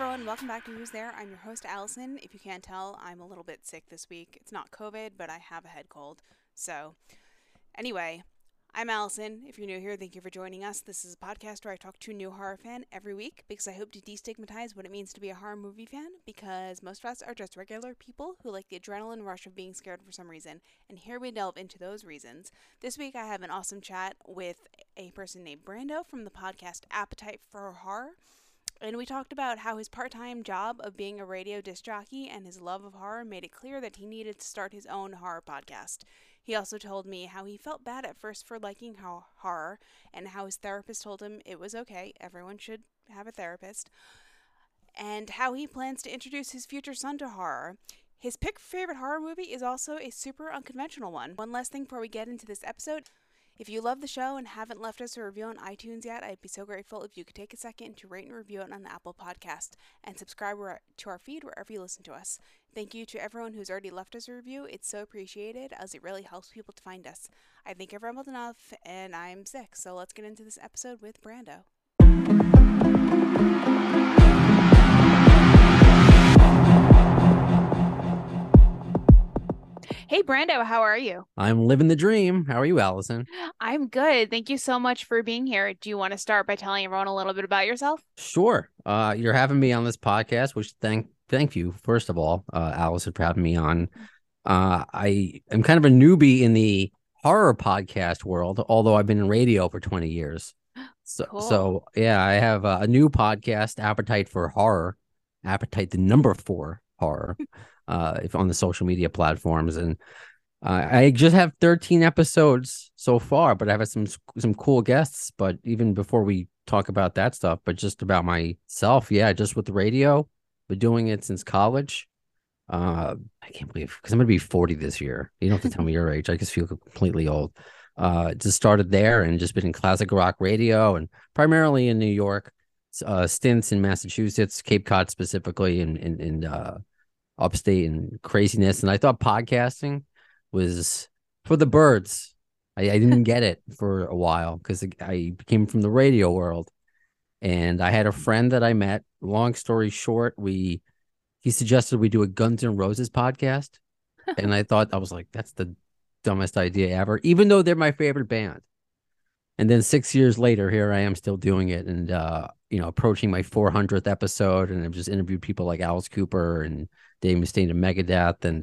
everyone. Welcome back to Who's There. I'm your host, Allison. If you can't tell, I'm a little bit sick this week. It's not COVID, but I have a head cold. So, anyway, I'm Allison. If you're new here, thank you for joining us. This is a podcast where I talk to a new horror fan every week because I hope to destigmatize what it means to be a horror movie fan, because most of us are just regular people who like the adrenaline rush of being scared for some reason. And here we delve into those reasons. This week I have an awesome chat with a person named Brando from the podcast Appetite for Horror. And we talked about how his part-time job of being a radio disc jockey and his love of horror made it clear that he needed to start his own horror podcast. He also told me how he felt bad at first for liking horror, and how his therapist told him it was okay, everyone should have a therapist, and how he plans to introduce his future son to horror. His pick for favorite horror movie is also a super unconventional one. One last thing before we get into this episode. If you love the show and haven't left us a review on iTunes yet, I'd be so grateful if you could take a second to rate and review it on the Apple Podcast and subscribe to our feed wherever you listen to us. Thank you to everyone who's already left us a review. It's so appreciated, as it really helps people to find us. I think I've rambled enough, and I'm sick, so let's get into this episode with Brando. Hey, Brando, how are you? I'm living the dream. How are you, Allison? I'm good. Thank you so much for being here. Do you want to start by telling everyone a little bit about yourself? Sure. You're having me on this podcast, which thank you, first of all, Allison, for having me on. I am kind of a newbie in the horror podcast world, although I've been in radio for 20 years. So yeah, I have a new podcast, Appetite for Horror, Appetite the number 4 horror. If on the social media platforms, and I just have 13 episodes so far, but I've had some cool guests. But even before we talk about that stuff, but just about myself, yeah, just with the radio, been doing it since college. I can't believe, because I'm gonna be 40 this year. You don't have to tell me your age. I just feel completely old. Just started there and just been in classic rock radio and primarily in New York, stints in Massachusetts, Cape Cod specifically, and upstate and craziness. And I thought podcasting was for the birds. I didn't get it for a while because I came from the radio world, and I had a friend that I met. Long story short, he suggested we do a Guns N' Roses podcast, and I was like, that's the dumbest idea ever, even though they're my favorite band. And then 6 years later, here I am still doing it, and approaching my 400th episode, and I've just interviewed people like Alice Cooper and Dave Mustaine of Megadeth. And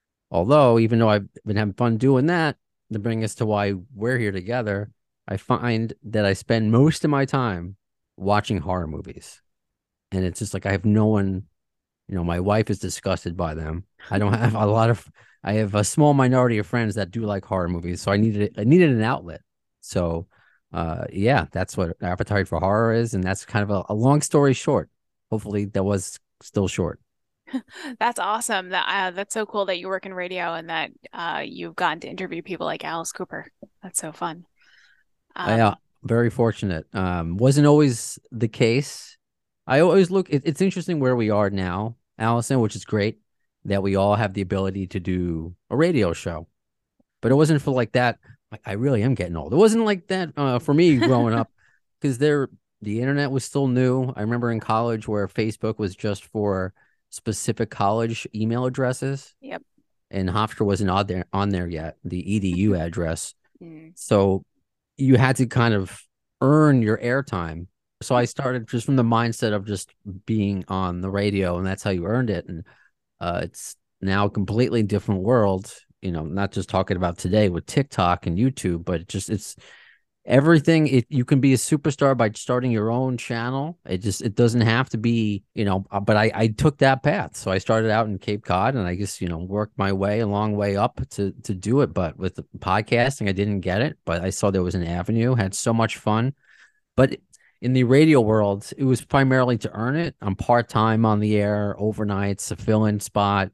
even though I've been having fun doing that, to bring us to why we're here together, I find that I spend most of my time watching horror movies. And it's just like I have no one, my wife is disgusted by them. I don't have I have a small minority of friends that do like horror movies. So I needed an outlet. So yeah, that's what Appetite for Horror is. And that's kind of a long story short. Hopefully that was still short. That's awesome. That's so cool that you work in radio and that you've gotten to interview people like Alice Cooper. That's so fun. Yeah, very fortunate. Wasn't always the case. I always it's interesting where we are now, Allison, which is great that we all have the ability to do a radio show. But it wasn't for like that. I really am getting old. It wasn't like that for me growing up, because the internet was still new. I remember in college where Facebook was just for specific college email addresses. Yep. And Hofstra wasn't on there yet, the EDU address. Mm. So you had to kind of earn your airtime. So I started just from the mindset of just being on the radio, and that's how you earned it. And it's now a completely different world, not just talking about today with TikTok and YouTube, but it's everything. You can be a superstar by starting your own channel. It doesn't have to be, but I took that path. So I started out in Cape Cod, and I just, worked my way a long way up to do it. But with the podcasting, I didn't get it, but I saw there was an avenue, had so much fun. But in the radio world, it was primarily to earn it. I'm part-time on the air, overnights, a fill-in spot.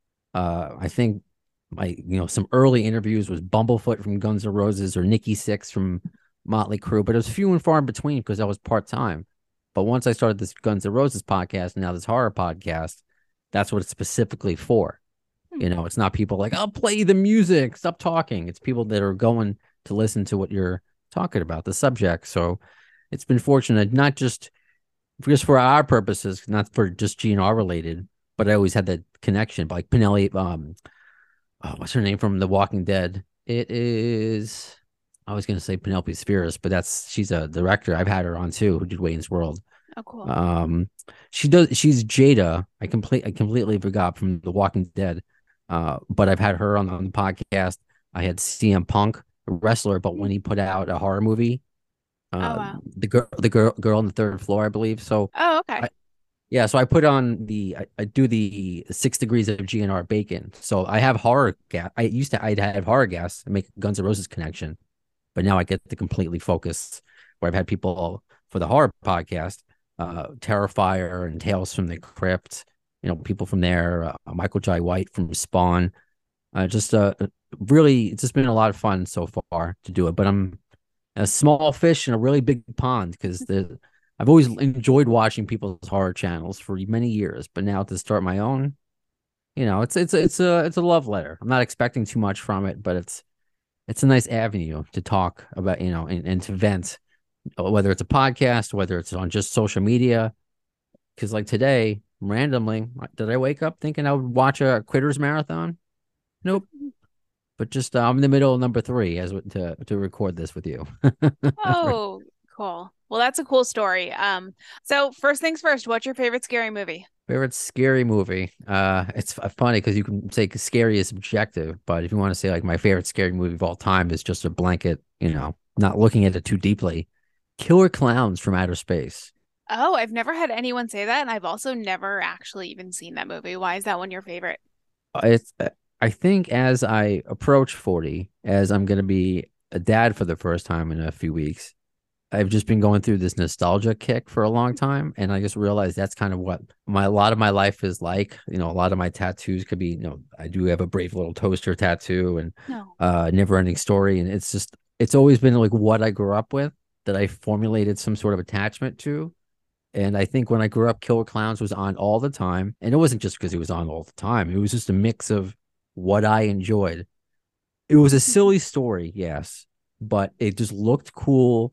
I think some early interviews was Bumblefoot from Guns N' Roses or Nikki Sixx from Motley Crue, but it was few and far in between because I was part-time. But once I started this Guns N' Roses podcast and now this horror podcast, that's what it's specifically for. It's not people like, I'll play the music, stop talking. It's people that are going to listen to what you're talking about, the subject. So it's been fortunate, not just just for our purposes, not for just GNR related, but I always had that connection. Like Penelope, what's her name from The Walking Dead? It is. I was gonna say Penelope Spheris, but she's a director. I've had her on too, who did Wayne's World. Oh, cool. Um, she's Jada. I completely forgot from The Walking Dead. But I've had her on the podcast. I had CM Punk, a wrestler, but when he put out a horror movie, Oh, wow. the girl on the third floor, I believe. So Oh, okay. I yeah, so I put on I do the 6 degrees of GNR bacon. So I have horror gas. I'd have horror gas and make Guns N' Roses connection, but now I get to completely focus where I've had people for the horror podcast, Terrifier and Tales from the Crypt, people from there, Michael Jai White from Spawn. Just really, it's just been a lot of fun so far to do it. But I'm a small fish in a really big pond because I've always enjoyed watching people's horror channels for many years, but now to start my own, it's a love letter. I'm not expecting too much from it, but it's a nice avenue to talk about, and to vent, whether it's a podcast, whether it's on just social media. Because like today, randomly, did I wake up thinking I would watch a Critters marathon? Nope. But just I'm in the middle of number 3 to record this with you. Oh, cool. Well, that's a cool story. So first things first, what's your favorite scary movie? Favorite scary movie? It's funny because you can say scary is subjective, but if you want to say like my favorite scary movie of all time is just a blanket, not looking at it too deeply, Killer Clowns from Outer Space. Oh, I've never had anyone say that, and I've also never actually even seen that movie. Why is that one your favorite? It's I think as I approach 40, as I'm going to be a dad for the first time in a few weeks, I've just been going through this nostalgia kick for a long time, and I just realized that's kind of what a lot of my life is like. A lot of my tattoos could be, I do have a Brave Little Toaster tattoo and No. Never Ending Story, and it's always been like what I grew up with that I formulated some sort of attachment to. And I think when I grew up, Killer Clowns was on all the time, and it wasn't just because it was on all the time. It was just a mix of what I enjoyed. It was a silly story, yes, but it just looked cool.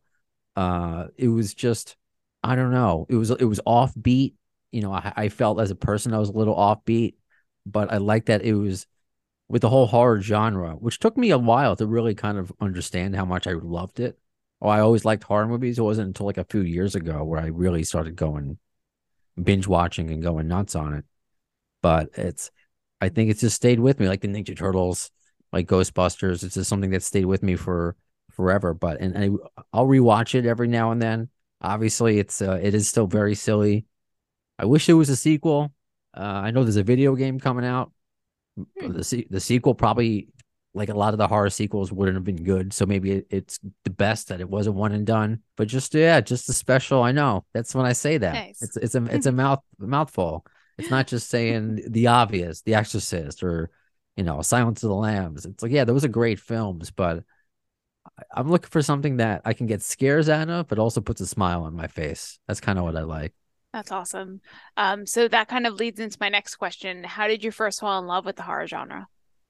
It was just, I don't know. It was offbeat. I felt as a person I was a little offbeat, but I like that it was with the whole horror genre, which took me a while to really kind of understand how much I loved it. Oh, I always liked horror movies. It wasn't until like a few years ago where I really started going binge watching and going nuts on it. But I think it's just stayed with me, like the Ninja Turtles, like Ghostbusters. It's just something that stayed with me for forever. But I'll rewatch it every now and then. Obviously, it is still very silly. I wish there was a sequel. I know there's a video game coming out. Hmm. The sequel probably, like a lot of the horror sequels, wouldn't have been good. So maybe it's the best that it was a one and done. But just just the special. I know that's when I say that Nice. it's a mouthful. It's not just saying the obvious, The Exorcist or Silence of the Lambs. It's like, yeah, those are great films, but I'm looking for something that I can get scares out of, but also puts a smile on my face. That's kind of what I like. That's awesome. So that kind of leads into my next question. How did you first fall in love with the horror genre?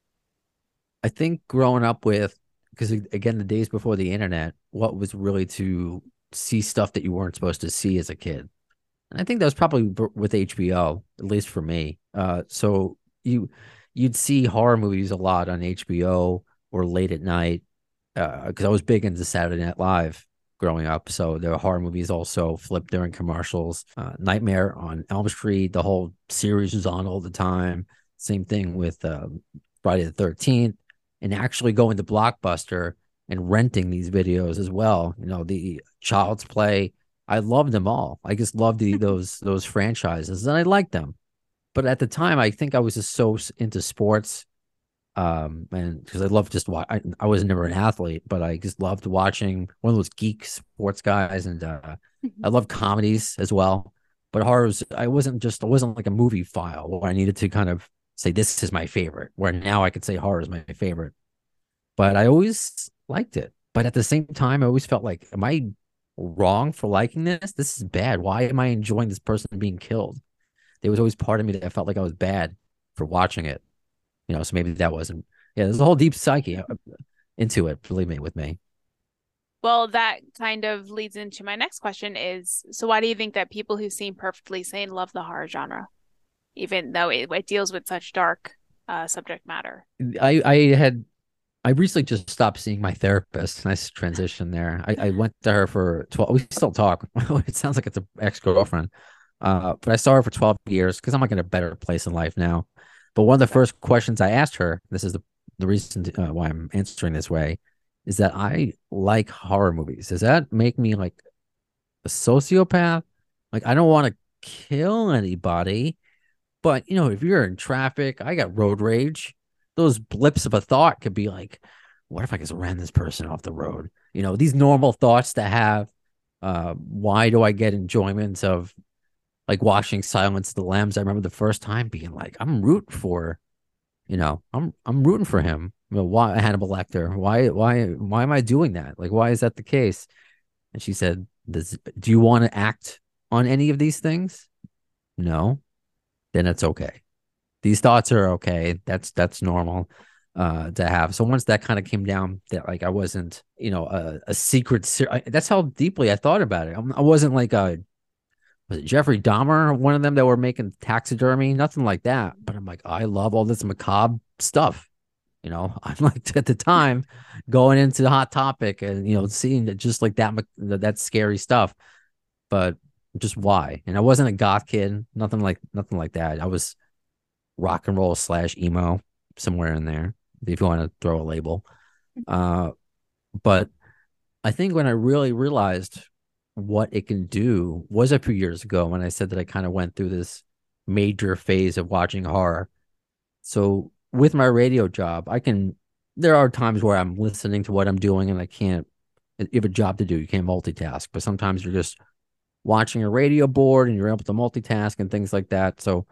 I think growing up with, because again, the days before the internet, what was really to see stuff that you weren't supposed to see as a kid. And I think that was probably with HBO, at least for me. So you'd see horror movies a lot on HBO or late at night, because I was big into Saturday Night Live growing up. So there were horror movies also flipped during commercials. Nightmare on Elm Street, the whole series was on all the time. Same thing with Friday the 13th, and actually going to Blockbuster and renting these videos as well. The Child's Play. I loved them all. I just loved those franchises, and I liked them. But at the time, I think I was just so into sports, and because I loved just watch. I was never an athlete, but I just loved watching, one of those geek sports guys, and I love comedies as well. But horror I wasn't like a movie file where I needed to kind of say this is my favorite. Where now I could say horror is my favorite, but I always liked it. But at the same time, I always felt like, am I wrong for liking this? This is bad. Why am I enjoying this person being killed? There was always part of me that felt like I was bad for watching it. So maybe that wasn't. Yeah, there's a whole deep psyche into it. Believe me, with me. Well, that kind of leads into my next question is, so why do you think that people who seem perfectly sane love the horror genre, even though it deals with such dark subject matter? I I recently just stopped seeing my therapist. Nice transition there. I went to her for 12. We still talk. It sounds like it's an ex-girlfriend. But I saw her for 12 years because I'm like in a better place in life now. But one of the first questions I asked her, this is the reason why I'm answering this way, is that I like horror movies. Does that make me like a sociopath? Like I don't want to kill anybody, but if you're in traffic, I got road rage. Those blips of a thought could be like, what if I just ran this person off the road? These normal thoughts to have. Why do I get enjoyment of like watching Silence of the Lambs? I remember the first time being like, I'm rooting for, I'm rooting for him. Why Hannibal Lecter? Why am I doing that? Like, why is that the case? And she said, do you want to act on any of these things? No, then it's okay. These thoughts are okay. That's normal to have. So once that kind of came down, that like I wasn't, a secret. That's how deeply I thought about it. I wasn't like was it Jeffrey Dahmer, one of them that were making taxidermy, nothing like that. But I'm like, I love all this macabre stuff. I'm like at the time going into the Hot Topic and seeing just like that scary stuff. But just why? And I wasn't a goth kid, nothing like that. I was rock and roll / emo, somewhere in there, if you want to throw a label. But I think when I really realized what it can do was a few years ago when I said that I kind of went through this major phase of watching horror. So with my radio job, there are times where I'm listening to what I'm doing and I can't, you have a job to do, you can't multitask, but sometimes you're just watching a radio board and you're able to multitask and things like that. So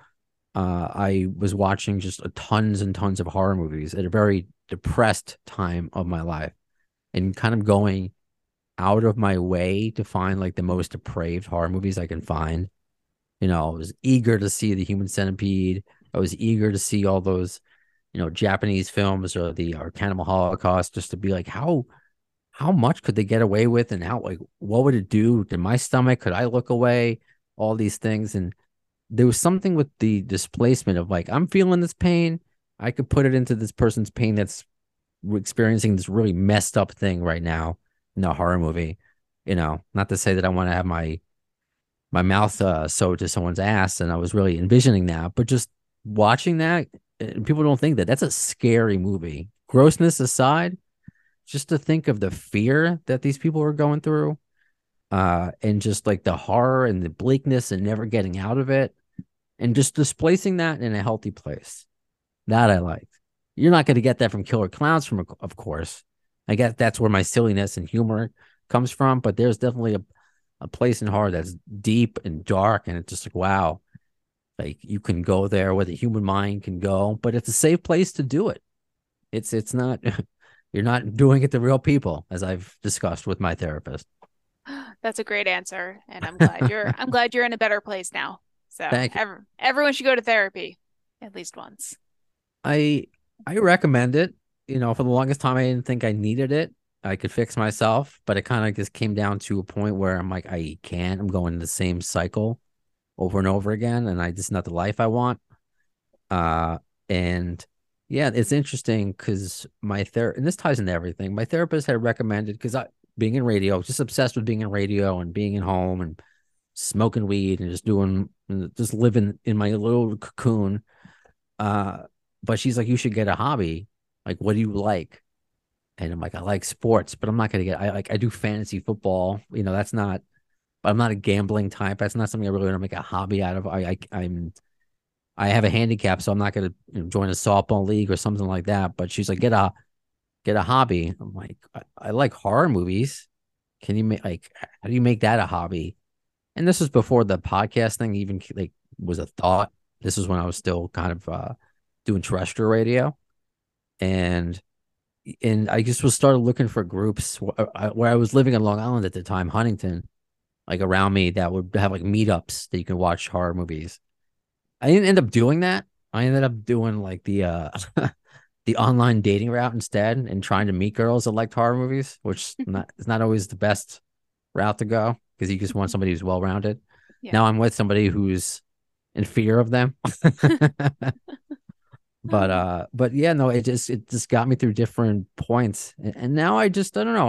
I was watching just tons and tons of horror movies at a very depressed time of my life and kind of going out of my way to find like the most depraved horror movies I can find. I was eager to see The Human Centipede. I was eager to see all those, Japanese films or or Cannibal Holocaust, just to be like, how much could they get away with, and how, like, what would it do to my stomach? Could I look away? All these things. And there was something with the displacement of like, I'm feeling this pain. I could put it into this person's pain that's experiencing this really messed up thing right now in a horror movie. Not to say that I want to have my mouth sewed to someone's ass, and I was really envisioning that, but just watching that, people don't think that that's a scary movie. Grossness aside, just to think of the fear that these people are going through, and just like the horror and the bleakness and never getting out of it, and just displacing that in a healthy place. That I liked. You're not going to get that from Killer Clowns, of course. I guess that's where my silliness and humor comes from, but there's definitely a place in horror that's deep and dark, and it's just like, wow, like you can go there where the human mind can go, but it's a safe place to do it. It's not you're not doing it to real people, as I've discussed with my therapist. That's a great answer, and I'm glad you're in a better place now. So Thank you. everyone should go to therapy at least once. I I recommend it. For the longest time I didn't think I needed it. I could fix myself, but it kind of just came down to a point where I'm like, I can't. I'm going in the same cycle over and over again, and I just not the life I want. And yeah, it's interesting because and this ties into everything. My therapist had recommended, because I being in radio, just obsessed with being in radio and being at home and smoking weed and just living in my little cocoon. But she's like, you should get a hobby. Like, what do you like? And I'm like, I like sports, but I'm not gonna I do fantasy football. That's not. I'm not a gambling type. That's not something I really want to make a hobby out of. I have a handicap, so I'm not gonna join a softball league or something like that. But she's like, get a hobby. I'm like, I like horror movies. Can you make like how do you make that a hobby? And this was before the podcast thing even like was a thought. This was when I was still kind of doing terrestrial radio, and I just was started looking for groups where I was living in Long Island at the time, Huntington, like around me, that would have like meetups that you can watch horror movies. I didn't end up doing that. I ended up doing like the the online dating route instead and trying to meet girls that like horror movies, which not is not always the best route to go because you just want somebody who's well rounded. Yeah. Now I'm with somebody who's in fear of them. But yeah, no, it just got me through different points. And now I don't know.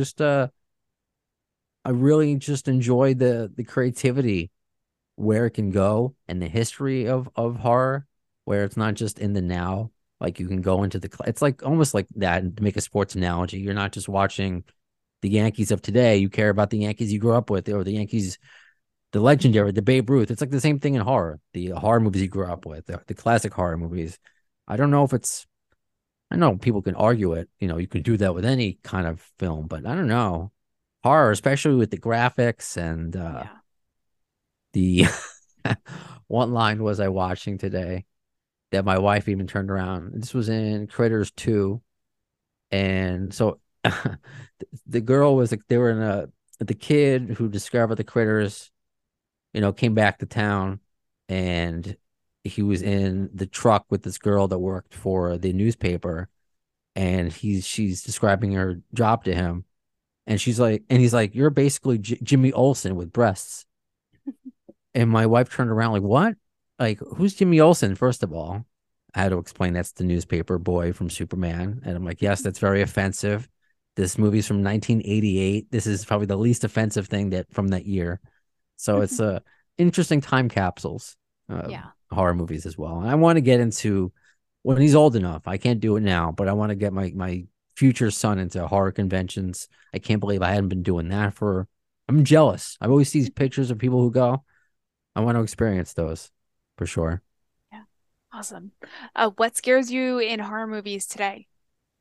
I really just enjoy the creativity where it can go and the history of horror, where it's not just in the now. Like you can go into it's like almost like that to make a sports analogy. You're not just watching the Yankees of today. You care about the Yankees you grew up with, or the Yankees, the legendary, the Babe Ruth. It's like the same thing in horror. The horror movies you grew up with, the classic horror movies. I don't know if it's. I know people can argue it. You can do that with any kind of film, but I don't know horror, especially with the graphics and Yeah. the. What line was I watching today that my wife even turned around? This was in Critters 2. And so the girl was like, they were in the kid who discovered the critters, came back to town and he was in the truck with this girl that worked for the newspaper. And she's describing her job to him. And he's like, you're basically Jimmy Olsen with breasts. And my wife turned around like, what? Like, who's Jimmy Olsen, first of all? I had to explain that's the newspaper boy from Superman. And I'm like, yes, that's very offensive. This movie's from 1988. This is probably the least offensive thing that from that year. So it's interesting time capsules, Yeah. horror movies as well. And I want to get into when he's old enough. I can't do it now, but I want to get my future son into horror conventions. I can't believe I hadn't been doing that for. I'm jealous. I've always seen pictures of people who go. I want to experience those for sure. Yeah. Awesome. What scares you in horror movies today?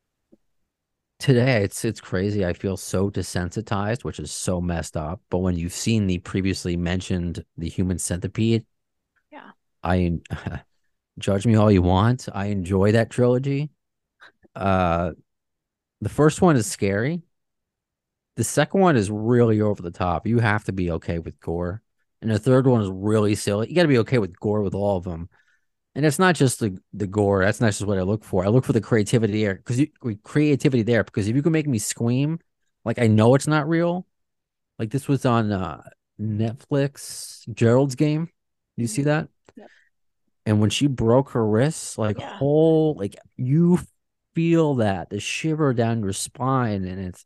Today, it's crazy. I feel so desensitized, which is so messed up. But when you've seen the previously mentioned The Human Centipede, Yeah. I judge me all you want. I enjoy that trilogy. Uh, the first one is scary. The second one is really over the top. You have to be okay with gore. And the third one is really silly. You got to be okay with gore with all of them. And it's not just the gore. That's not just what I look for. I look for the creativity there because if you can make me scream, like I know it's not real. Like this was on Netflix, Gerald's Game. You see Hmm. that? Yep. And when she broke her wrists, like Yeah. whole, like you feel that the shiver down your spine, and it's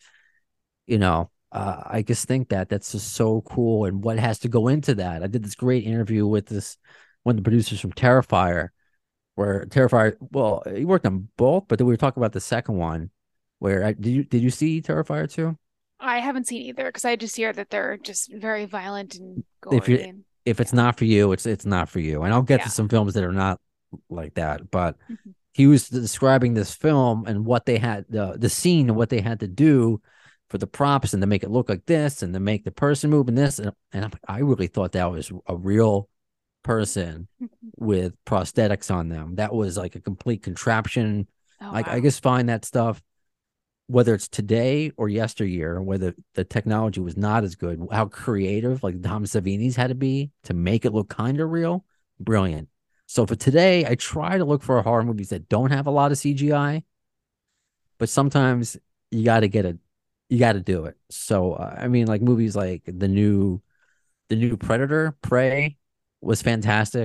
I just think that that's just so cool, and what has to go into that. I did this great interview with this one of the producers from Terrifier where Terrifier, well, he worked on both, but then we were talking about the second one. Where did you see Terrifier 2? I haven't seen either because I just hear that they're just very violent and If gory you and if it's yeah. not for you, it's not for you. And I'll get to Yeah. some films that are not like that, but Mhm. he was describing this film and what they had the scene and what they had to do for the props and to make it look like this and to make the person move and this and I really thought that was a real person with prosthetics on them. That was like a complete contraption. Oh Like I wow. just find that stuff, whether it's today or yesteryear, whether the technology was not as good, how creative like Tom Savini's had to be to make it look kind of real, brilliant. So for today, I try to look for horror movies that don't have a lot of CGI, but sometimes you got to you got to do it. So I mean, like movies like the new Predator, Prey, was fantastic.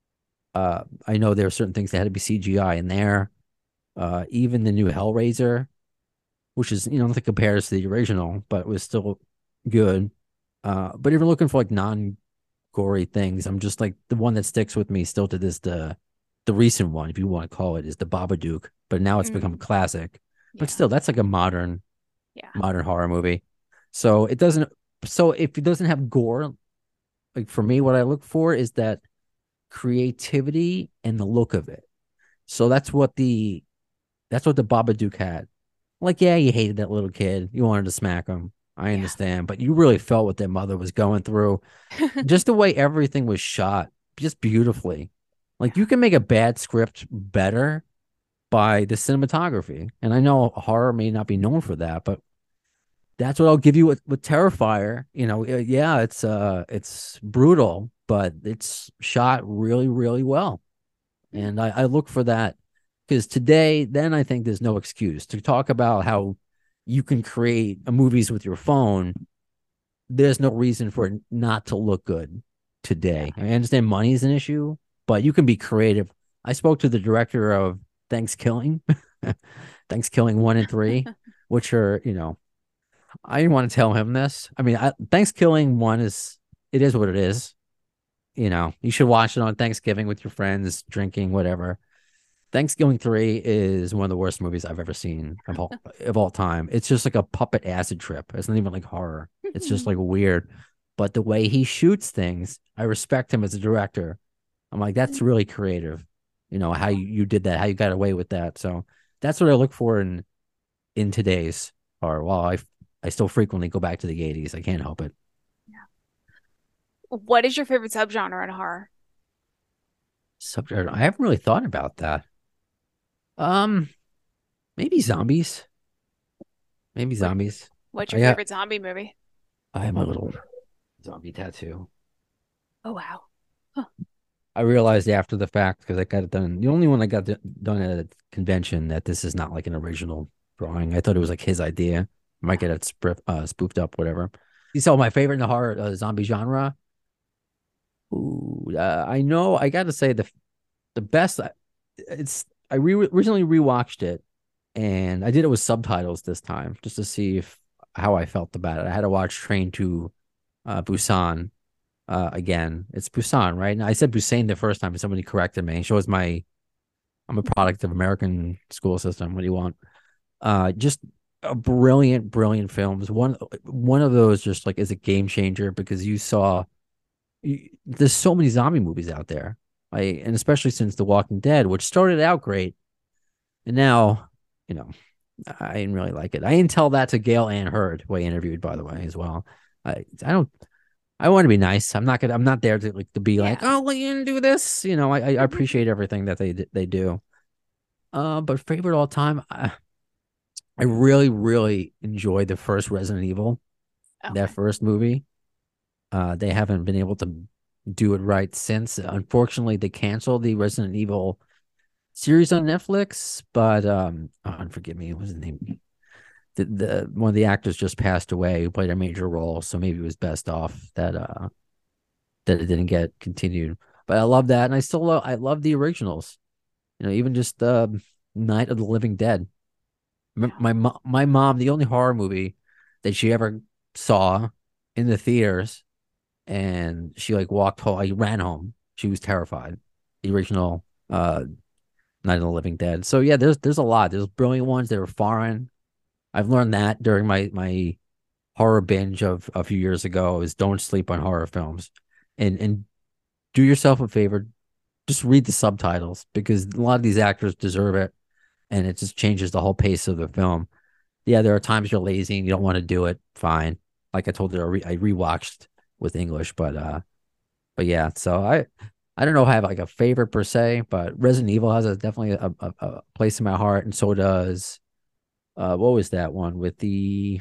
I know there are certain things that had to be CGI in there. Even the new Hellraiser, which is nothing compares to the original, but it was still good. But if you're looking for like non-gory things, I'm just like the one that sticks with me still to this the recent one, if you want to call it, is the Babadook. But now it's become a Mm, classic. But yeah. still, that's like a modern Yeah. modern horror movie. So it doesn't. So if it doesn't have gore, like for me, what I look for is that creativity and the look of it. So that's what the Babadook had. Like, yeah, you hated that little kid. You wanted to smack him. I Yeah. understand, but you really felt what their mother was going through. Just the way everything was shot, just beautifully. Like Yeah. you can make a bad script better by the cinematography. And I know horror may not be known for that, but that's what I'll give you with Terrifier. Yeah, it's brutal, but it's shot really, really well. Mm, And I look for that. Because today, then I think there's no excuse to talk about how you can create movies with your phone. There's no reason for it not to look good Yeah. today. I understand money is an issue, but you can be creative. I spoke to the director of Thanksgiving, Thanksgiving 1 and 3, which are, I didn't want to tell him this. I mean, Thanksgiving 1 it is what it is. You should watch it on Thanksgiving with your friends, drinking, whatever. Thanksgiving 3 is one of the worst movies I've ever seen of all time. It's just like a puppet acid trip. It's not even like horror. It's just like weird. But the way he shoots things, I respect him as a director. I'm like, that's really creative. How you did that, how you got away with that. So that's what I look for in today's horror. Well, I still frequently go back to the 80s. I can't help it. What is your favorite subgenre in horror? Subject, I haven't really thought about that. Um, maybe zombies. Maybe What zombies. What's your I favorite zombie movie? I have a little zombie tattoo. Oh wow. Huh. I realized after the fact because I got it done. The only one I got done at a convention that this is not like an original drawing. I thought it was like his idea. Might get it spoofed up, whatever. So my favorite in the horror zombie genre. Ooh, I know. I got to say the best. I recently rewatched it, and I did it with subtitles this time just to see if how I felt about it. I had to watch Train to Busan again. It's Busan, right? And I said Busan the first time, and somebody corrected me. It shows I'm a product of American school system. What do you want? Just a brilliant, brilliant films. One of those just like is a game changer because there's so many zombie movies out there. And especially since The Walking Dead, which started out great, and now, you know, I didn't really like it. I didn't tell that to Gail Ann Hurd, who I interviewed, by the way, as well. I don't. I want to be nice. I'm not there to be like, Yeah. oh, well, you didn't do this. I appreciate everything that they do. But favorite all time, I really, really enjoyed the first Resident Evil, that Okay. first movie. They haven't been able to do it right since. Unfortunately, they canceled the Resident Evil series on Netflix, but forgive me, what was his name? The one of the actors just passed away who played a major role, so maybe it was best off that it didn't get continued. But I love that, and I love the originals. Even just Night of the Living Dead. Yeah. My mom, the only horror movie that she ever saw in the theaters, and she like walked home. I ran home. She was terrified. The original Night of the Living Dead. So yeah, there's a lot. There's brilliant ones that are foreign. I've learned that during my horror binge of a few years ago is don't sleep on horror films, and do yourself a favor, just read the subtitles because a lot of these actors deserve it, and it just changes the whole pace of the film. Yeah, there are times you're lazy and you don't want to do it. Fine. Like I told you, I rewatched with English, but yeah. So I don't know if I have like a favorite per se, but Resident Evil has definitely a place in my heart, and so does what was that one with the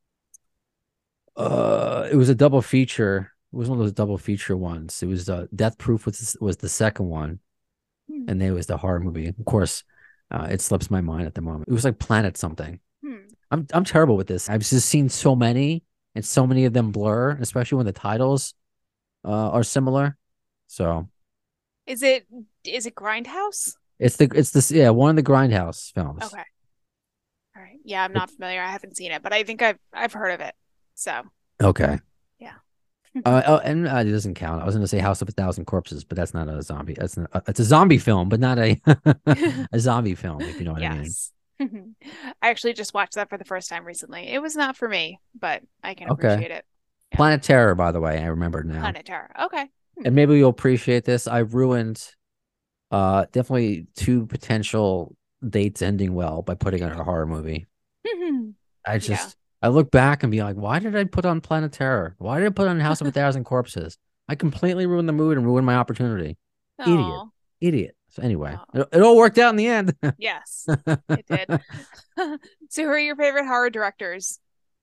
it was a double feature. It was one of those double feature ones. It was Death Proof was the second one, Hmm. and there was the horror movie. Of course, it slips my mind at the moment. It was like Planet something. Hmm. I'm terrible with this. I've just seen so many, and so many of them blur, especially when the titles are similar. So Is it is it Grindhouse? it's this yeah one of the Grindhouse films. Okay. All right. Yeah, I'm It, not familiar. I haven't seen it, but I think I've heard of it. So, okay. yeah. And it doesn't count. I was going to say House of a Thousand Corpses, but that's not a zombie. It's a zombie film, but not a a zombie film, if you know what I mean. Yes. I actually just watched that for the first time recently. It was not for me, but I can Okay. appreciate it. Yeah. Planet Terror, by the way, I remember now. Planet Terror. Okay. Hmm. And maybe you'll appreciate this. I've ruined definitely two potential dates ending well by putting on a horror movie. Yeah. I look back and be like, why did I put on Planet Terror? Why did I put on House of a Thousand Corpses? I completely ruined the mood and ruined my opportunity. Idiot. Oh. Idiot. So anyway, Oh. it all worked out in the end. Yes, it did. So, who are your favorite horror directors?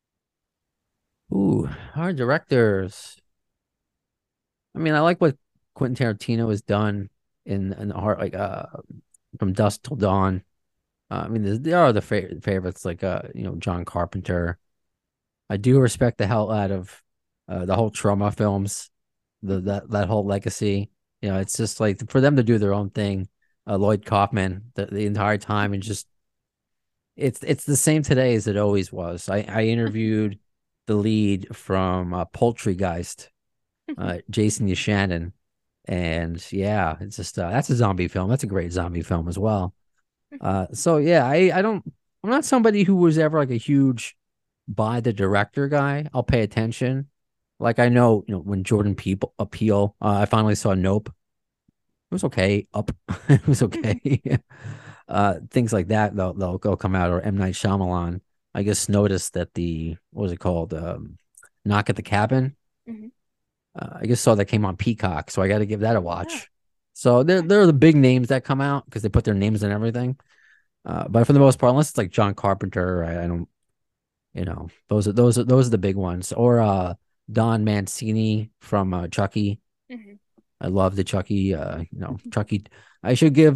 Ooh, our directors. I mean, I like what Quentin Tarantino has done in the heart. Like, From Dusk Till Dawn. I mean, there are the favorites like John Carpenter. I do respect the hell out of the whole Trauma films, that whole legacy. It's just like for them to do their own thing. Lloyd Kaufman the entire time, and just it's the same today as it always was. I interviewed the lead from Poultrygeist, Jason Shannon, and yeah, it's just that's a zombie film. That's a great zombie film as well. So yeah, I'm not somebody who was ever like a huge by the director guy. I'll pay attention. Like I know, when Jordan Peele, I finally saw Nope. It was okay. Up, it was okay. Things like that they'll come out, or M Night Shyamalan. I guess noticed that the what was it called? Knock at the Cabin. Mhm. I just saw that came on Peacock, so I got to give that a Oh, watch. So they're the big names that come out because they put their names in everything. But for the most part, unless it's like John Carpenter, I don't, those are the big ones. Or Don Mancini from Chucky. mhm. I love the Chucky. Chucky. I should give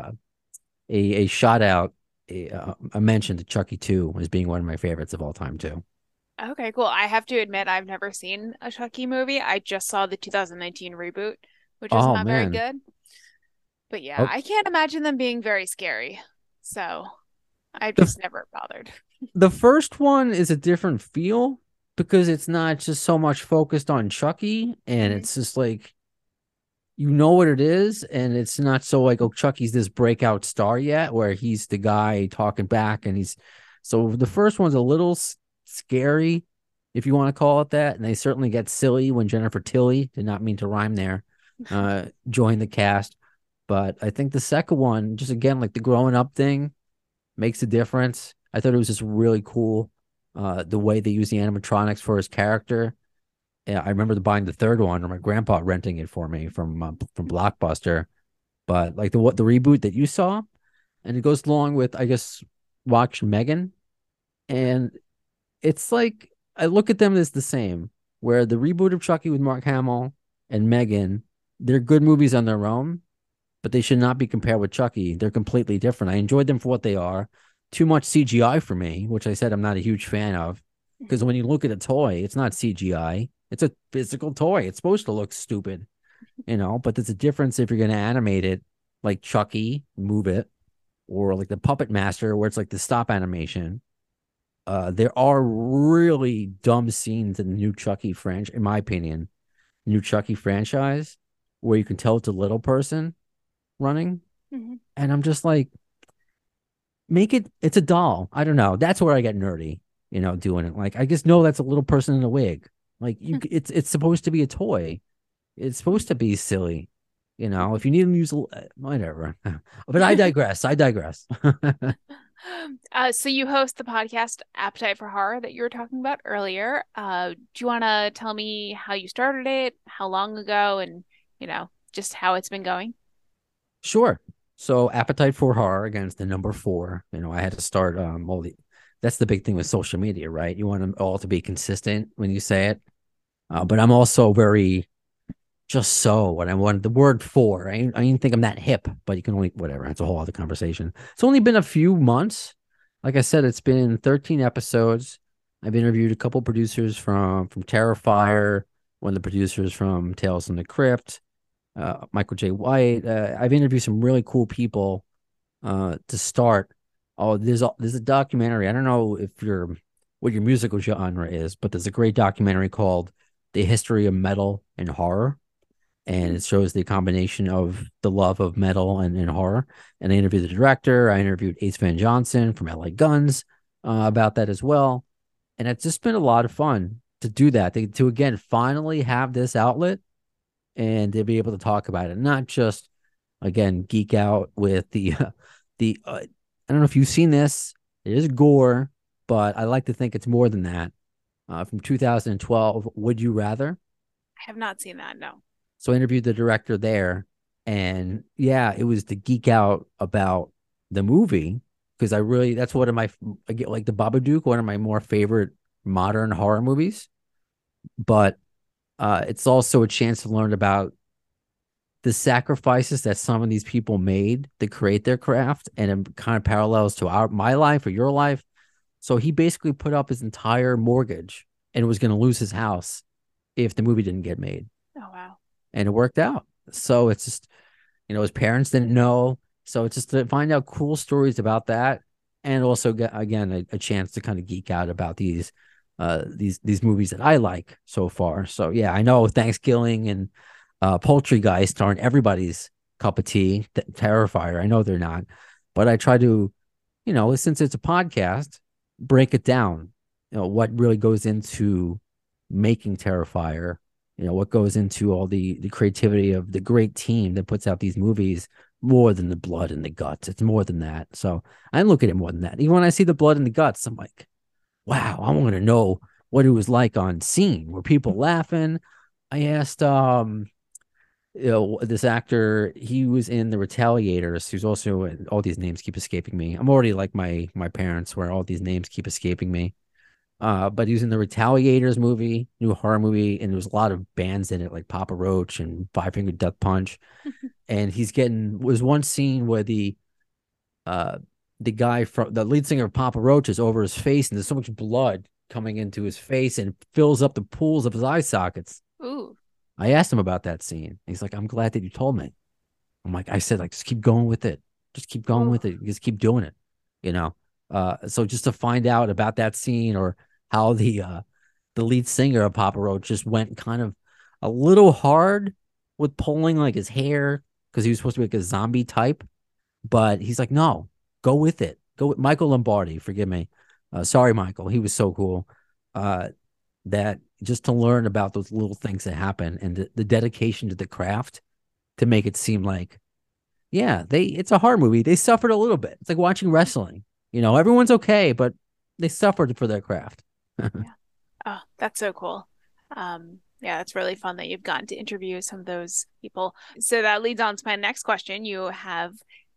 a shout out, a mention to Chucky 2 as being one of my favorites of all time too. Okay, cool. I have to admit, I've never seen a Chucky movie. I just saw the 2019 reboot, which was Oh not very man. good. But yeah, Oh, I can't imagine them being very scary. So I've the just never bothered. the first one is a different feel because it's not just so much focused on Chucky, and Mhm. it's just like you know what it is, and it's not so like, oh, Chucky's this breakout star yet, where he's the guy talking back, and he's so the first one's a little scary, if you want to call it that, and they certainly get silly when Jennifer Tilly, did not mean to rhyme there, joined the cast. But I think the second one, just again, like the growing up thing, makes a difference. I thought it was just really cool, the way they use the animatronics for his character. Yeah, I remember buying the third one, or my grandpa renting it for me from Blockbuster. But like the reboot that you saw, and it goes along with, I guess, watch Megan, and it's like I look at them as the same. Where the reboot of Chucky with Mark Hamill and Megan, they're good movies on their own, but they should not be compared with Chucky. They're completely different. I enjoyed them for what they are. Too much CGI for me, which I said I'm not a huge fan of. Because when you look at a toy, it's not CGI. It's a physical toy. It's supposed to look stupid, but there's a difference if you're going to animate it like Chucky, move it, or like the Puppet Master, where it's like the stop animation. There are really dumb scenes in the new Chucky franchise, in my opinion, new Chucky franchise, where you can tell it's a little person running. Mhm. And I'm just like, it's a doll. I don't know. That's where I get nerdy, doing it. Like, I just know that's a little person in a wig. Like it's supposed to be a toy. It's supposed to be silly. If you need to use whatever. But I digress. I digress. So you host the podcast Appetite for Horror that you were talking about earlier. Do you want to tell me how you started it, how long ago, and just how it's been going? Sure. So Appetite for Horror, against the number 4. I had to start that's the big thing with social media, right? You want them all to be consistent when you say it. But I'm also very just so when I want the word for. I didn't think I'm that hip, but you can only whatever. It's a whole other conversation. It's only been a few months. Like I said, it's been 13 episodes. I've interviewed a couple producers from Terrifier, one of the producers from Tales from the Crypt, Michael J. White. I've interviewed some really cool people to start. Oh, there's a documentary. I don't know what your musical genre is, but there's a great documentary called "The History of Metal and Horror," and Mm. it shows the combination of the love of metal and horror. And I interviewed the director. I interviewed Ace Van Johnson from LA Guns about that as well. And it's just been a lot of fun to do that. To again finally have this outlet and to be able to talk about it, not just again geek out with the. I don't know if you've seen this. It is gore, but I like to think it's more than that. From 2012, Would You Rather? I have not seen that, no. So I interviewed the director there, and yeah, it was to geek out about the movie because that's one of my I get like the Babadook, one of my more favorite modern horror movies. But it's also a chance to learn about the sacrifices that some of these people made to create their craft, and it kind of parallels to my life or your life. So he basically put up his entire mortgage and was going to lose his house if the movie didn't get made. Oh, wow. And it worked out. So it's just, his parents didn't know. So it's just to find out cool stories about that, and also get, again, a chance to kind of geek out about these movies that I like so far. So yeah, I know Thanksgiving and Poultrygeist aren't everybody's cup of tea. Terrifier, I know they're not, but I try to, since it's a podcast, break it down. What really goes into making Terrifier. What goes into all the creativity of the great team that puts out these movies. More than the blood and the guts, it's more than that. So I look at it more than that. Even when I see the blood and the guts, I'm like, wow, I want to know what it was like on scene. Were people laughing? I asked this actor, he was in The Retaliators. He's also in, all these names keep escaping me. I'm already like my parents, where all these names keep escaping me. But he was in the Retaliators movie, new horror movie, and there was a lot of bands in it, like Papa Roach and Five Finger Death Punch. And was one scene where the guy from the lead singer of Papa Roach is over his face, and there's so much blood coming into his face and fills up the pools of his eye sockets. Ooh. I asked him about that scene. He's like, I'm glad that you told me. I'm like, I said, like, just keep going with it. Just keep going with it. Just keep doing it. So just to find out about that scene, or how the lead singer of Papa Roach just went kind of a little hard with pulling like his hair, because he was supposed to be like a zombie type, but he's like, no, go with it. Go with Michael Lombardi. Forgive me. Sorry, Michael. He was so cool. That just to learn about those little things that happen, and the dedication to the craft to make it seem like, yeah, it's a horror movie. They suffered a little bit. It's like watching wrestling. Everyone's okay, but they suffered for their craft. Yeah. Oh, that's so cool. Yeah, it's really fun that you've gotten to interview some of those people. So that leads on to my next question. You have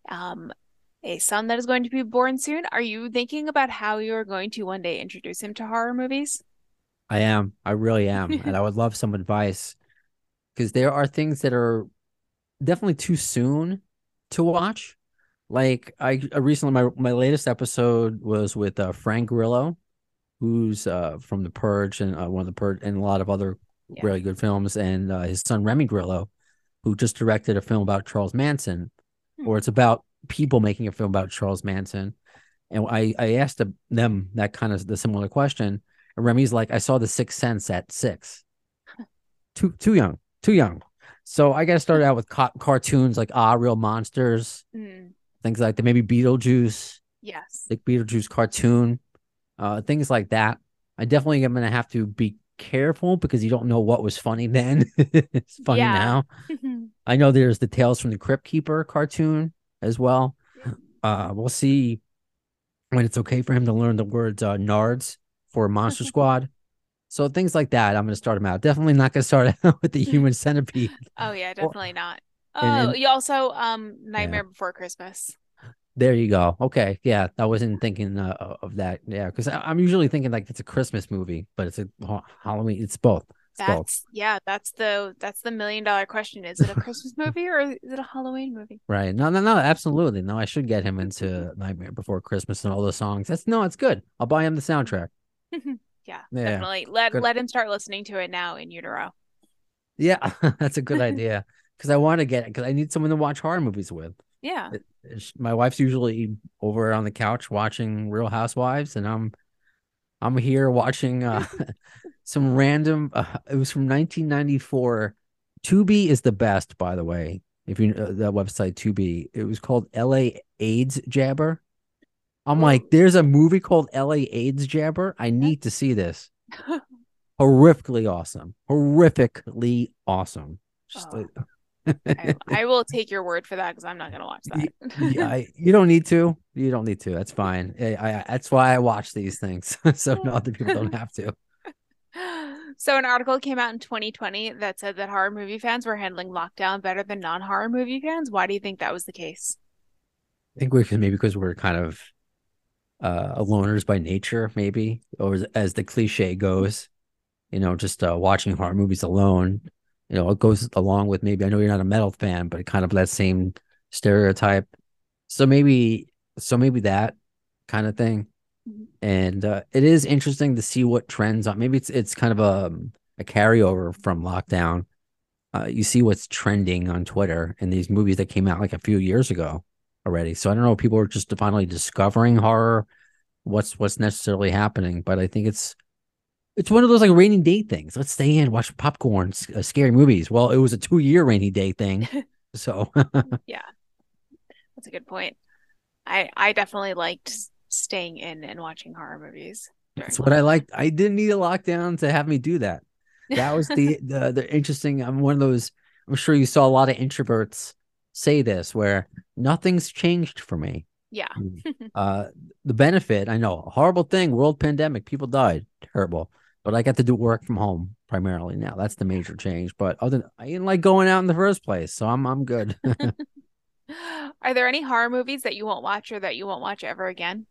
a son that is going to be born soon. Are you thinking about how you're going to one day introduce him to horror movies? I am. I really am. And I would love some advice, because there are things that are definitely too soon to watch. Like I recently, my latest episode was with Frank Grillo, who's from The Purge, and one of The Purge and a lot of other really good films, and his son Remy Grillo, who just directed a film about Charles Manson, or it's about people making a film about Charles Manson. And I asked them that kind of the similar question, and Remy's like, I saw The Sixth Sense at 6. Too young, too young. So I got to start out with cartoons like Real Monsters, things like that. Maybe Beetlejuice. Yes. Like Beetlejuice cartoon, things like that. I definitely am going to have to be careful, because you don't know what was funny then. It's funny now. I know there's the Tales from the Crypt Keeper cartoon as well. We'll see when it's okay for him to learn the words nards for Monster Squad. So things like that, I'm going to start him out. Definitely not going to start out with the Human Centipede. Oh yeah, definitely not. Oh, you also Nightmare Before Christmas. There you go. Okay, yeah, I wasn't thinking of that. Yeah, because I'm usually thinking like it's a Christmas movie, but it's a Halloween. It's both. That's the $1 million question. Is it a Christmas movie or is it a Halloween movie? Right. No, absolutely. No, I should get him into Nightmare Before Christmas and all the songs. It's good. I'll buy him the soundtrack. Yeah, definitely. Let him start listening to it now in utero. Yeah, that's a good idea. Because I want to get it, because I need someone to watch horror movies with. Yeah. My wife's usually over on the couch watching Real Housewives, and I'm here watching some random. It was from 1994. Tubi is the best, by the way. If you that website Tubi, it was called L.A. AIDS Jabber. I'm like, there's a movie called L.A. AIDS Jabber. I need to see this. Horrifically awesome. Horrifically awesome. Just I will take your word for that, because I'm not going to watch that. Yeah, you don't need to. You don't need to. That's fine. That's why I watch these things, so no other people don't have to. So an article came out in 2020 that said that horror movie fans were handling lockdown better than non-horror movie fans. Why do you think that was the case? I think because we're kind of loners by nature, maybe, or as the cliche goes, just watching horror movies alone it goes along with, maybe, I know you're not a metal fan, but it kind of that same stereotype. So maybe that kind of thing. Mhm. And it is interesting to see what trends on. Maybe it's kind of a carryover from lockdown. You see what's trending on Twitter and these movies that came out like a few years ago already. So I don't know if people are just finally discovering horror, what's necessarily happening, but I think it's one of those like rainy day things. Let's stay in, watch popcorn, scary movies. Well, it was a 2 year rainy day thing. So Yeah, that's a good point. I definitely liked staying in and watching horror movies during that's what I lockdown. liked. I didn't need a lockdown to have me do that. That was the interesting. I'm one of those. I'm sure you saw a lot of introverts say this, where nothing's changed for me. Yeah. Mm. Uh, the benefit, I know, a horrible thing, world pandemic, people died, terrible. But I got to do work from home primarily now. That's the major change. But I didn't like going out in the first place, so I'm good. Are there any horror movies that you won't watch or that you won't watch ever again?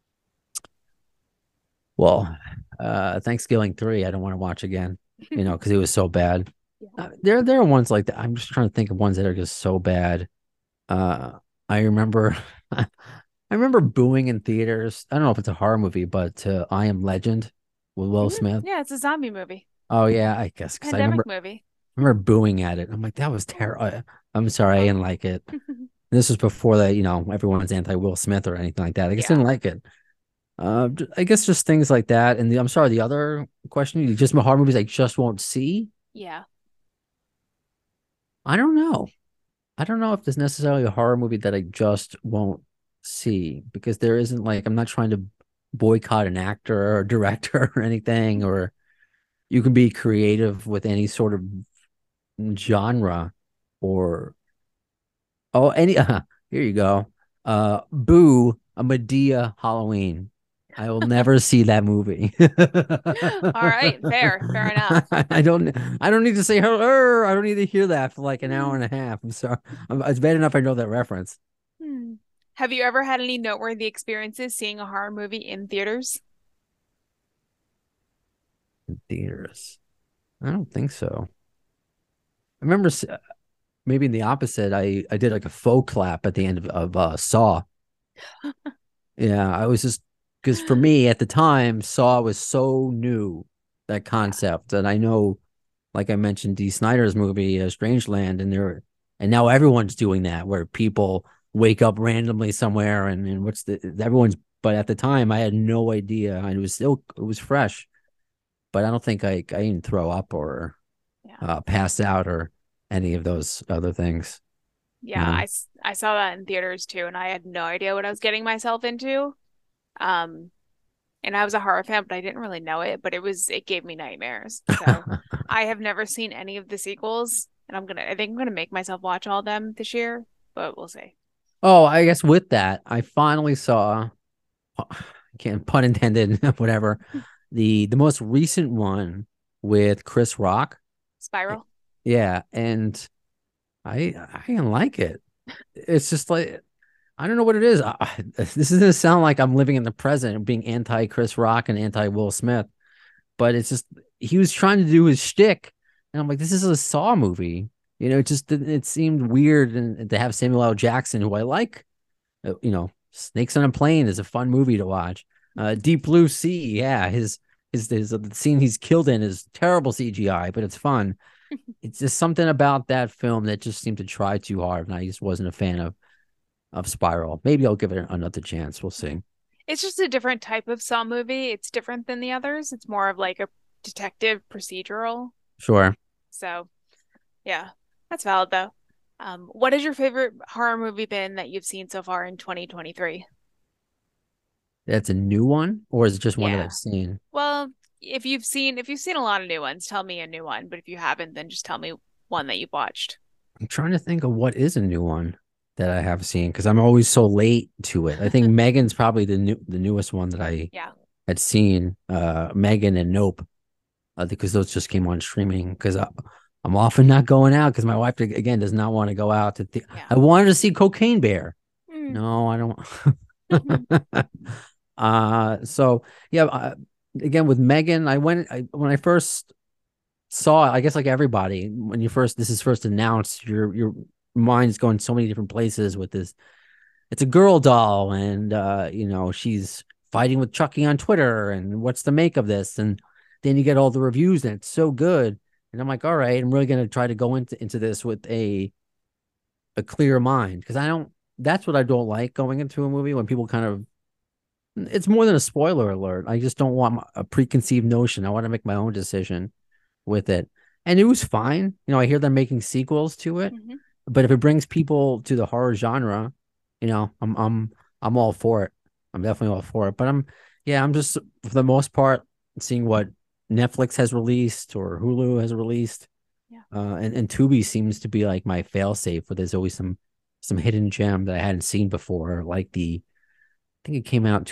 Well, Thanksgiving 3, I don't want to watch again, because it was so bad. Yeah. There are ones like that. I'm just trying to think of ones that are just so bad. Uh, I remember, I remember booing in theaters. I don't know if it's a horror movie, but I Am Legend with Will Smith. Yeah, it's a zombie movie, Oh yeah, I guess because pandemic movie. I remember booing at it. I'm like, that was terrible. I'm sorry, I Oh. didn't like it. This was before that, everyone's anti Will Smith or anything like that. I just Yeah. didn't like it. I guess just things like that. And I'm sorry, the other question, you just horror movies I just won't see. Yeah. I don't know. I don't know if there's necessarily a horror movie that I just won't see, because there isn't, like, I'm not trying to boycott an actor or director or anything, or you can be creative with any sort of genre, or any here you go. Boo, a Medea Halloween. I will never see that movie. All right, fair enough. I don't need to say her. I don't need to hear that for like an hour Hmm. and a half. I'm sorry. It's bad enough I know that reference. Hmm. Have you ever had any noteworthy experiences seeing a horror movie in theaters? Theaters. I don't think so. I remember maybe in the opposite. I did like a faux clap at the end of Saw. Yeah, I was just, because for me at the time, Saw was so new, that Yeah. concept. And I know, like I mentioned, Dee Snider's movie, Strangeland, and now everyone's doing that, where people wake up randomly somewhere, and everyone's, but at the time I had no idea. And it was fresh, but I don't think I didn't throw up or Yeah. pass out or any of those other things, Yeah, you know. I saw that in theaters too, and I had no idea what I was getting myself into. Um, and I was a horror fan, but I didn't really know it, but it gave me nightmares. So I have never seen any of the sequels, and I think I'm gonna make myself watch all of them this year, but we'll see. Oh, I guess with that, I finally saw, can't, pun intended, whatever, the most recent one with Chris Rock. Spiral? Yeah, and I didn't like it. It's just like, I don't know what it is. This is gonna sound like I'm living in the present and being anti Chris Rock and anti Will Smith, but it's just, he was trying to do his shtick, and I'm like, this is a Saw movie. It seemed weird, and to have Samuel L. Jackson, who I like. Snakes on a Plane is a fun movie to watch. Deep Blue Sea, yeah, his the scene he's killed in is terrible CGI, but it's fun. It's just something about that film that just seemed to try too hard, and I just wasn't a fan of Spiral. Maybe I'll give it another chance. We'll see. It's just a different type of Saw movie. It's different than the others. It's more of like a detective procedural. Sure. So, yeah, that's valid though. What has your favorite horror movie been that you've seen so far in 2023? That's a new one, or is it just one that Yeah. I've seen? Well, if you've seen a lot of new ones, tell me a new one. But if you haven't, then just tell me one that you've watched. I'm trying to think of what is a new one that I have seen, because I'm always so late to it. I think Megan's probably the newest one that I Yeah. had seen. Megan and Nope, because those just came on streaming. Because I'm often not going out because my wife, again, does not want to go out to. Yeah. I wanted to see Cocaine Bear. Mm. No, I don't. So yeah, again with Megan, when I first saw it, I guess like everybody, when this is first announced, your mind's going so many different places with this. It's a girl doll, and she's fighting with Chucky on Twitter, and what's the make of this? And then you get all the reviews, and it's so good. And I'm like, all right, I'm really gonna try to go into this with a clear mind, because I don't. That's what I don't like going into a movie, when people kind of. It's more than a spoiler alert. I just don't want a preconceived notion. I want to make my own decision with it. And it was fine. I hear they're making sequels to it, Hmm. but if it brings people to the horror genre, I'm all for it. I'm definitely all for it. But I'm just, for the most part, seeing what Netflix has released or Hulu has released. Yeah. And Tubi seems to be like my fail-safe, where there's always some hidden gem that I hadn't seen before, like I think it came out in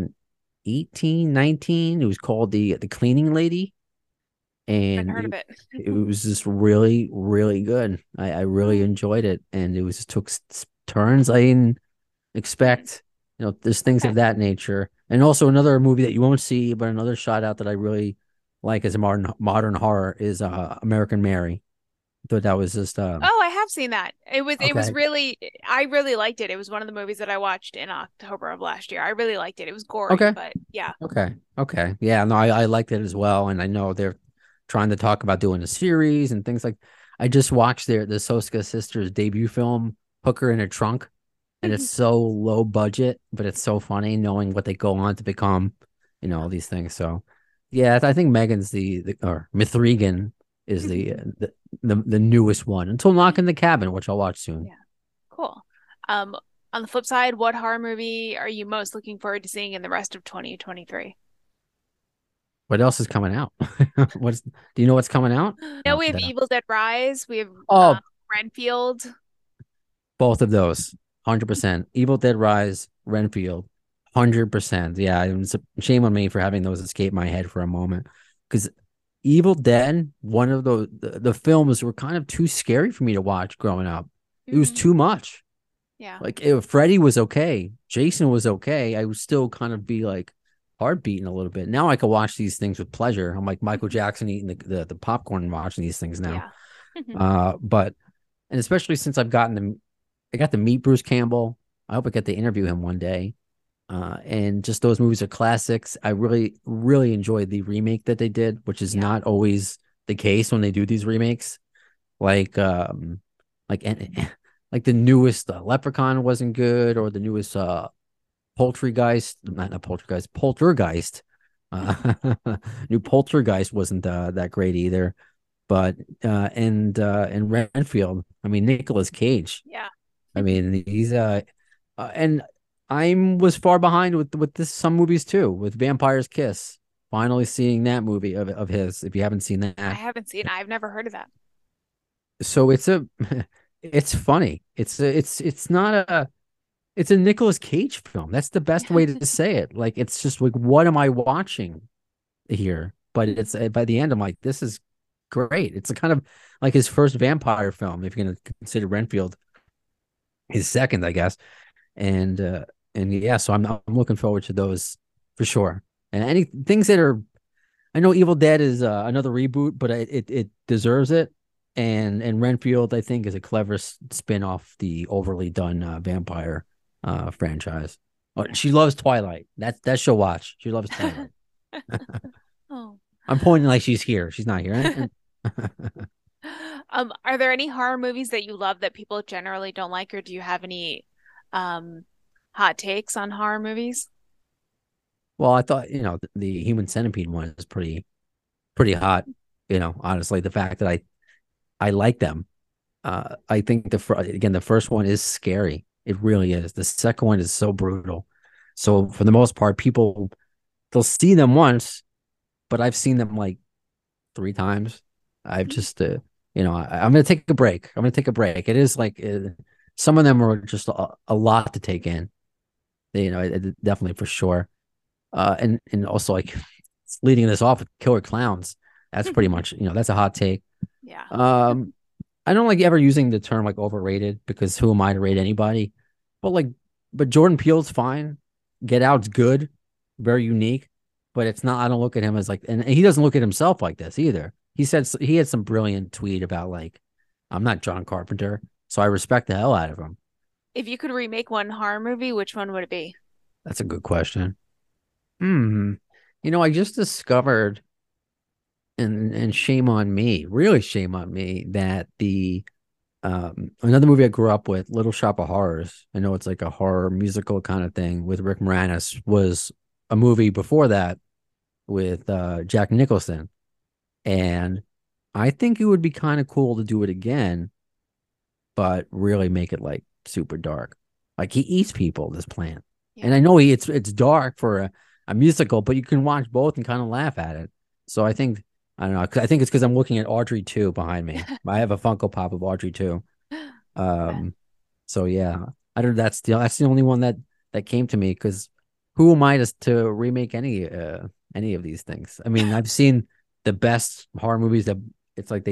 2018, 19. It was called the Cleaning Lady, Haven't and heard of it. it was just really, really good. I really enjoyed it, and it was just took turns I didn't expect. There's things Okay. of that nature, and also another movie that you won't see, but another shout out that I really like as a modern horror is American Mary. I thought that was just Oh, I have seen that. It was okay, really I really liked it. It was one of the movies that I watched in October of last year. I really liked it. It was gory, okay, but yeah. okay. Yeah, no, I liked it as well, and I know they're trying to talk about doing a series and things like. I just watched the Soska sisters debut film, Hooker in a Trunk, and it's so low budget, but it's so funny knowing what they go on to become, Yeah. all these things. So, yeah, I think Megan's the or Mithrigan is the newest one until Knock in the Cabin, which I'll watch soon. Yeah. Cool. Um, on the flip side, what horror movie are you most looking forward to seeing in the rest of 2023? What else is coming out? Do you know what's coming out? No, we have Evil Dead Rise. We have Oh, Renfield. both of those, 100%. Evil Dead Rise, Renfield, 100%. Yeah, it's a shame on me for having those escape my head for a moment, because Evil Dead, one of the films were kind of too scary for me to watch growing up. It was Hmm. too much. Yeah. Like if Freddy was okay, Jason was okay, I would still kind of be like heart beating a little bit. Now I can watch these things with pleasure. I'm like Michael Jackson eating the popcorn and watching these things now. Yeah. But and especially since I got to meet Bruce Campbell. I hope I get to interview him one day. And just those movies are classics. I really, really enjoyed the remake that they did, which is Yeah. not always the case when they do these remakes. Like, like, like the newest Leprechaun wasn't good, or the newest Poltergeist, not Poltergeist, Poltergeist. Uh, New Poltergeist wasn't that great either. But and Renfield, I mean Nicolas Cage. Yeah. I mean, he's and I was far behind with this some movies too, with Vampire's Kiss. Finally seeing that movie of his, if you haven't seen I that. haven't seen it. I've never heard of that. So it's funny. It's not it's a Nicolas Cage film. That's the best way to say it. Like it's just like, what am I watching here? But it's by the end, I'm like, this is great. It's a kind of like his first vampire film, if you're gonna consider Renfield his second, I guess. And yeah, so I'm looking forward to those for sure. And any things that are, I know Evil Dead is another reboot, but it deserves it. And Renfield, I think, is a clever spin off the overly done vampire franchise. Oh, Yeah. she loves Twilight. That she'll watch. She loves Twilight. Oh. I'm pointing like she's here. She's not here. Are there any horror movies that you love that people generally don't like, or do you have any um hot takes on horror movies? Well, I thought the Human Centipede one is pretty hot. Honestly, the fact that I like them. I think the first one is scary. It really is. The second one is so brutal. So for the most part, people they'll see them once, but I've seen them like three times. I've just I'm gonna take a break. I'm gonna take a break. It is like some of them are just a lot to take in. Definitely for sure. And also like leading this off with Killer Clowns. That's pretty much that's a hot take. Yeah. Um, I don't like ever using the term like overrated, because who am I to rate anybody? But but Jordan Peele's fine. Get Out's good, very unique, but it's not. I don't look at him as like, and he doesn't look at himself like this either. he had some brilliant tweet about like, I'm not John Carpenter, so I respect the hell out of him. If you could remake one horror movie, which one would it be? That's a good question. Hmm. I just discovered, and shame on me, really shame on me, that the another movie I grew up with, Little Shop of Horrors. I know it's like a horror musical kind of thing with Rick Moranis, was a movie before that with Jack Nicholson. And I think it would be kind of cool to do it again, but really make it like super dark. Like he eats people, this plant. And Yeah. I know it's dark for a musical, but you can watch both and kind of laugh at it. So I don't know. I think it's because I'm looking at Audrey 2 behind me. I have a Funko Pop of Audrey 2. Yeah. So yeah, I don't. That's the only one that came to me, because who am I to remake any of these things? I mean, I've seen the best horror movies that it's like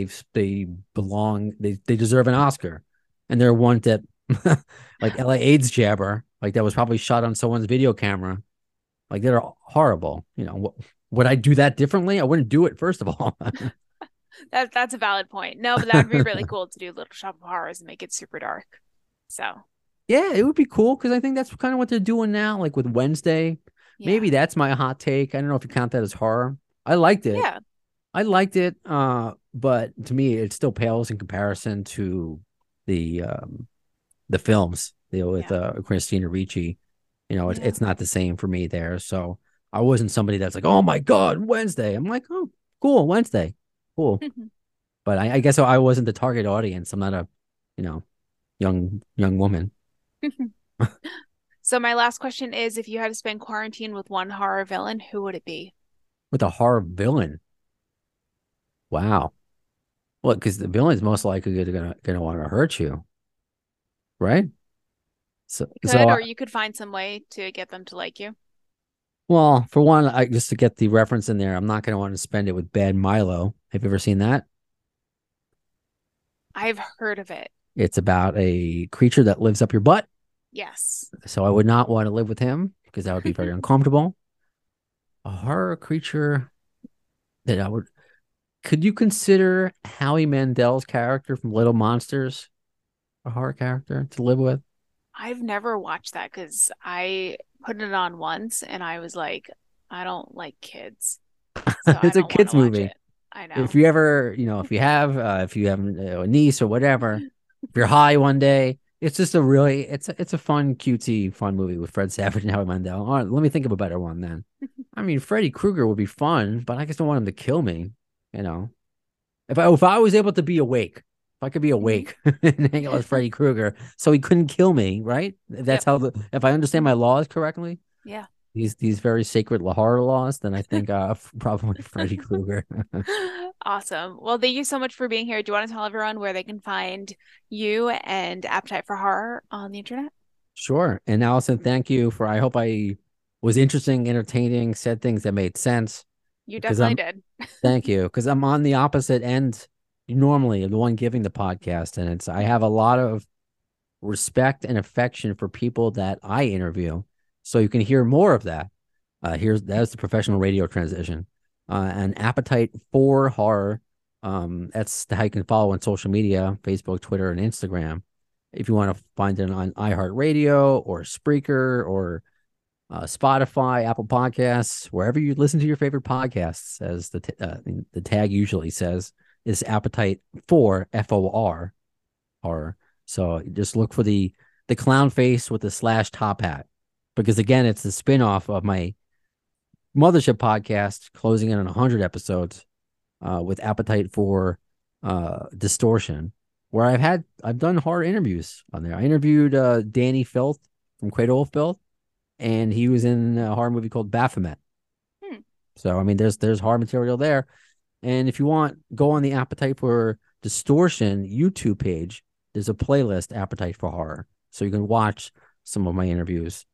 they deserve an Oscar, and there are ones that like L.A. AIDS Jabber, like that was probably shot on someone's video camera, like they're horrible. Would I do that differently? I wouldn't do it, first of all. That's a valid point. No, but that would be really cool to do Little Shop of Horrors and make it super dark. So, Yeah, it would be cool, because I think that's kind of what they're doing now, like with Wednesday. yeah. Maybe that's my hot take. I don't know if you count that as horror. I liked it. Yeah. I liked it. But to me, it still pales in comparison to the films, with Yeah. Christina Ricci. Yeah. It's not the same for me there. So I wasn't somebody that's like, oh my God, Wednesday. I'm like, oh, cool, Wednesday. Cool. But I guess I wasn't the target audience. I'm not a, you know, young woman. So my last question is, if you had to spend quarantine with one horror villain, who would it be? With a horror villain. Wow. Well, because the villain's most likely gonna want to hurt you, right? So You so could, or you could find some way to get them to like you. well, for one, I just to get the reference in there, I'm not gonna want to spend it with Bad Milo. Have you ever seen that? I've heard of it. It's about a creature that lives up your butt. Yes. So I would not want to live with him, because that would be very uncomfortable. A horror creature that I would. Could you consider Howie Mandel's character from Little Monsters a horror character to live with? I've never watched that because I put it on once and I was like, I don't like kids, so I It's a don't want to kids watch movie. it. I If know. you ever, if you have a niece or whatever, if you're high one day, it's just it's a fun, cutesy, fun movie with Fred Savage and Howie Mandel. All right, let me think of a better one then. I mean, Freddy Krueger would be fun, but I just don't want him to kill me. You know, if I was able to be awake, if I could be Mhm. awake and hang out with Freddy Krueger, so he couldn't kill me, right? Yep. That's how if I understand my laws correctly, Yeah. these very sacred horror laws, then I think probably Freddy Krueger. Awesome. Well, thank you so much for being here. Do you want to tell everyone where they can find you and Appetite for Horror on the internet? Sure. And Allison, thank you for, I hope I was interesting, entertaining, said things that made sense, You because definitely did. thank you, because I'm on the opposite end normally, the one giving the podcast. And I have a lot of respect and affection for people that I interview. So you can hear more of that. That's the professional radio transition. An appetite for horror. That's how you can follow on social media, Facebook, Twitter, and Instagram. If you want to find it on iHeartRadio or Spreaker or Spotify, Apple Podcasts, wherever you listen to your favorite podcasts, as the tag usually says, is Appetite for FOR horror. So just look for the clown face with the slash top hat, because again, it's the spinoff of my Mothership podcast, closing in on 100 episodes, with Appetite for Distortion, where I've done horror interviews on there. I interviewed Danny Filth from Cradle of Filth, and he was in a horror movie called Baphomet. Hmm. So I mean, there's horror material there. And if you want, go on the Appetite for Distortion YouTube page. There's a playlist, Appetite for Horror, so you can watch some of my interviews,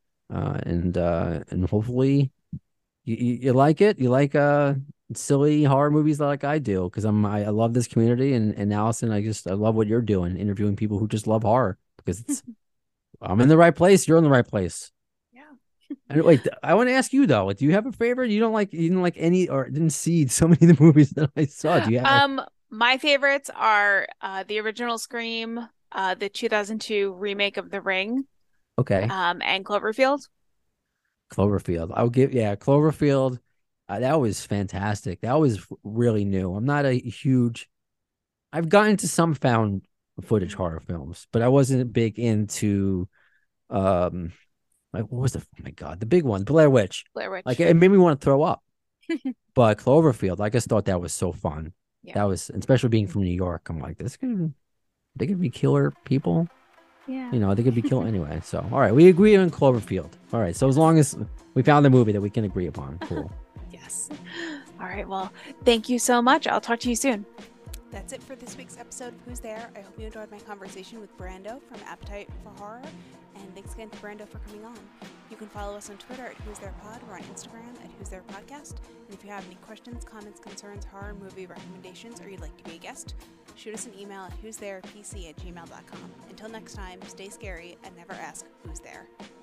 and hopefully you like it. You like silly horror movies like I do, because I love this community, and Allison, I love what you're doing, interviewing people who just love horror, because I'm in the right place. You're in the right place. Yeah. And wait, I want to ask you though. Do you have a favorite? You didn't like any or didn't see so many of the movies that I saw. Do you have a My favorites are the original Scream, the 2002 remake of The Ring, okay? and Cloverfield. Cloverfield. I'll give yeah, Cloverfield. That was fantastic. That was really new. I'm not a huge. I've gotten into some found footage horror films, but I wasn't big into um like what was the oh my god the big one Blair Witch. Blair Like Witch. it made me want to throw up. But Cloverfield, I just thought that was so fun. Yeah. That was especially being from New York. I'm like they could be killer people. Yeah. They could be killed anyway. So, all right, we agree on Cloverfield. All right, so as long as we found the movie that we can agree upon, cool. Yes. All right. Well, thank you so much. I'll talk to you soon. That's it for this week's episode of Who's There. I hope you enjoyed my conversation with Brando from Appetite for Horror, and thanks again to Brando for coming on. You can follow us on Twitter at Who's There Pod or on Instagram at Who's There Podcast. And if you have any questions, comments, concerns, horror movie recommendations, or you'd like to be a guest, shoot us an email at who'stherepc@gmail.com. Until next time, stay scary and never ask who's there.